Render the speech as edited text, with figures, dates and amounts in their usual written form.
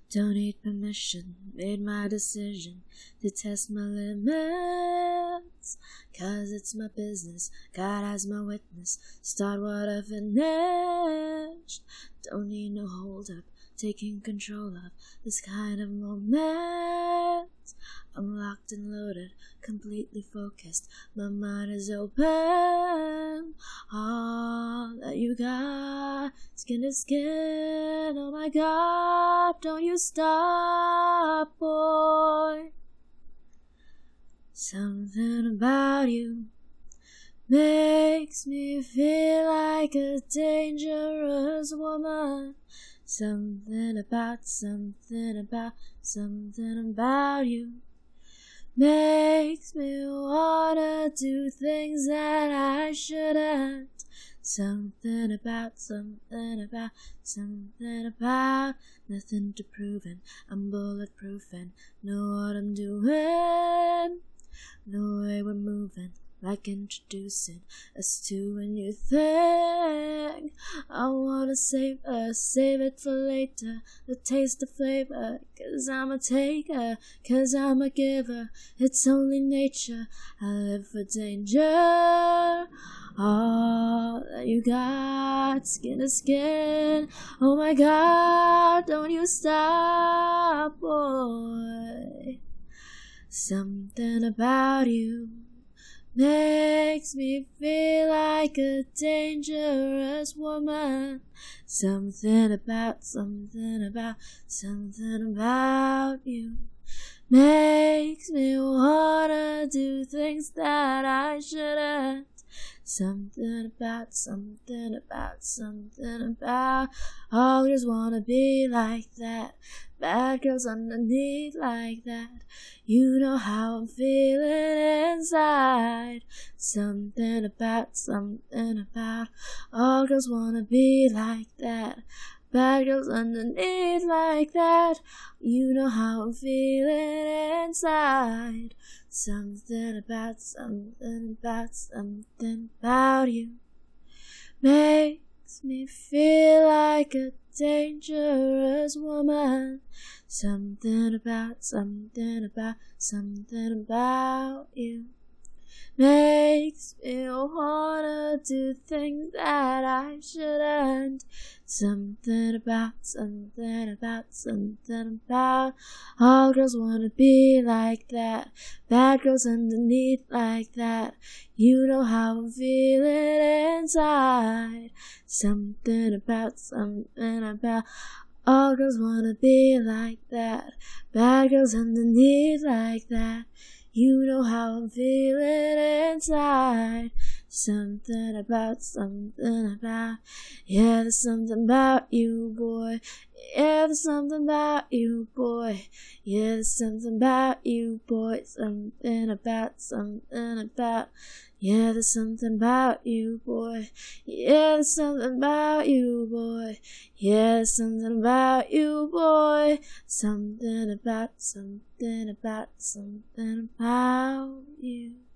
Don't need permission, made my decision to test my limits. 'Cause it's my business, God as my witness, start what I finished. Don't need no hold up, taking control of this kind of moment. I'm locked and loaded, completely focused, my mind is open. All that you got, skin to skin, oh my God, don't you stop, boy. Something about you makes me feel like a dangerous woman. Something about you makes me wanna do things that I shouldn't. Something about nothing to prove, and I'm bulletproof and know what I'm doing. The way we're moving, like introducing us to a new thing. I wanna save it for later, the taste of flavor. 'Cause I'm a taker, 'cause I'm a giver. It's only nature, I live for danger. All that you got, skin to skin, oh my God, don't you stop, boy. Something about you makes me feel like a dangerous woman. Something about you makes me wanna do things that I shouldn't. Something about all girls wanna be like that. Bad girls underneath like that. You know how I'm feeling inside. Something about all girls wanna be like that. Bad girls underneath like that. You know how I'm feeling inside. Something about you makes me feel like a dangerous woman. Something about you makes me wanna do things that I shouldn't. Something about all girls wanna be like that. Bad girls underneath like that. You know how I'm feeling inside. Something about all girls wanna be like that. Bad girls underneath like that. You know how I'm feeling inside. Something about yeah, there's something about you, boy. Yeah, there's something about you, boy. Yeah, there's something about you, boy. Something about yeah, there's something about you, boy. Yeah, there's something about you, boy. Yeah, there's something about you, boy. Something about you.